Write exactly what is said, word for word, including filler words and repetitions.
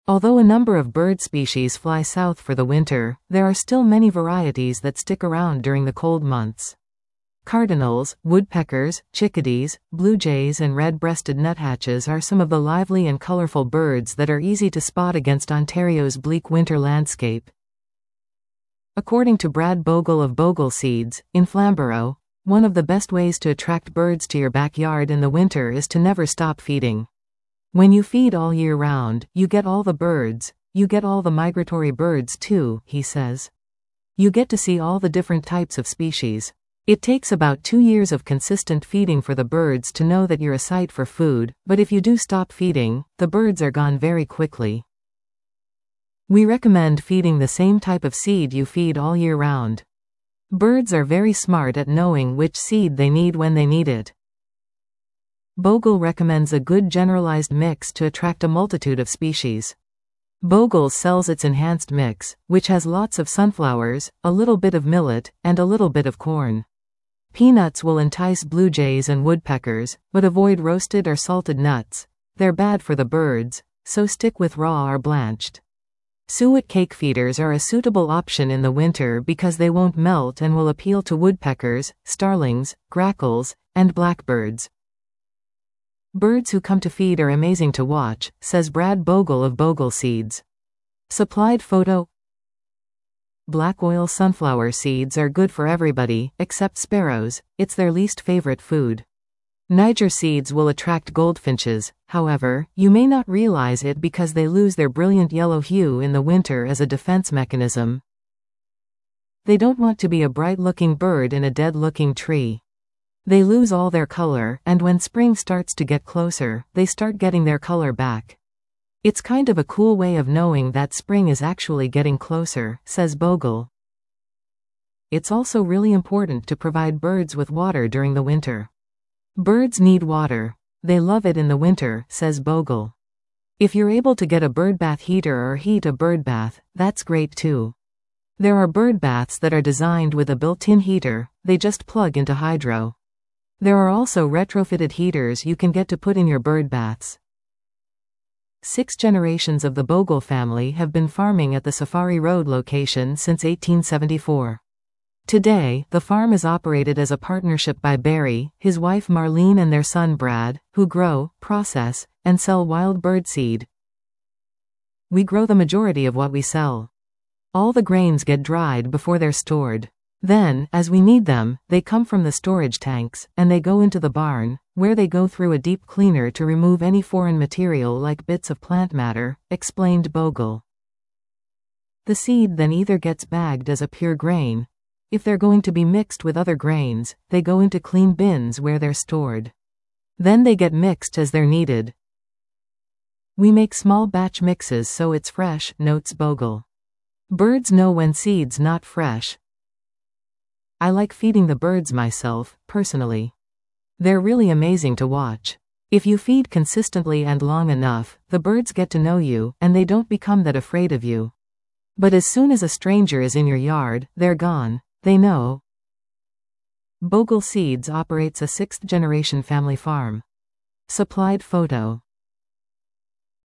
Although a number of bird species fly south for the winter, there are still many varieties that stick around during the cold months. Cardinals, woodpeckers, chickadees, blue jays and red-breasted nuthatches are some of the lively and colorful birds that are easy to spot against Ontario's bleak winter landscape. According to Brad Bogle of Bogle Seeds, in Flamborough, one of the best ways to attract birds to your backyard in the winter is to never stop feeding. When you feed all year round, you get all the birds, you get all the migratory birds too, he says. You get to see all the different types of species. It takes about two years of consistent feeding for the birds to know that you're a sight for food, but if you do stop feeding, the birds are gone very quickly. We recommend feeding the same type of seed you feed all year round. Birds are very smart at knowing which seed they need when they need it. Bogle recommends a good generalized mix to attract a multitude of species. Bogle sells its enhanced mix, which has lots of sunflowers, a little bit of millet, and a little bit of corn. Peanuts will entice blue jays and woodpeckers, but avoid roasted or salted nuts. They're bad for the birds, so stick with raw or blanched. Suet cake feeders are a suitable option in the winter because they won't melt and will appeal to woodpeckers, starlings, grackles, and blackbirds. Birds who come to feed are amazing to watch, says Brad Bogle of Bogle Seeds. Supplied photo. Black oil sunflower seeds are good for everybody, except sparrows. It's their least favorite food. Niger seeds will attract goldfinches, however, you may not realize it because they lose their brilliant yellow hue in the winter as a defense mechanism. They don't want to be a bright-looking bird in a dead-looking tree. They lose all their color, and when spring starts to get closer, they start getting their color back. It's kind of a cool way of knowing that spring is actually getting closer, says Bogle. It's also really important to provide birds with water during the winter. Birds need water. They love it in the winter, says Bogle. If you're able to get a birdbath heater or heat a birdbath, that's great too. There are birdbaths that are designed with a built-in heater, they just plug into hydro. There are also retrofitted heaters you can get to put in your bird baths. Six generations of the Bogle family have been farming at the Safari Road location since eighteen seventy-four. Today, the farm is operated as a partnership by Barry, his wife Marlene and their son Brad, who grow, process, and sell wild bird seed. We grow the majority of what we sell. All the grains get dried before they're stored. Then, as we need them, they come from the storage tanks, and they go into the barn, where they go through a deep cleaner to remove any foreign material like bits of plant matter, explained Bogle. The seed then either gets bagged as a pure grain. If they're going to be mixed with other grains, they go into clean bins where they're stored. Then they get mixed as they're needed. We make small batch mixes so it's fresh, notes Bogle. Birds know when seed's not fresh. I like feeding the birds myself, personally. They're really amazing to watch. If you feed consistently and long enough, the birds get to know you, and they don't become that afraid of you. But as soon as a stranger is in your yard, they're gone. They know. Bogle Seeds operates a sixth-generation family farm. Supplied photo.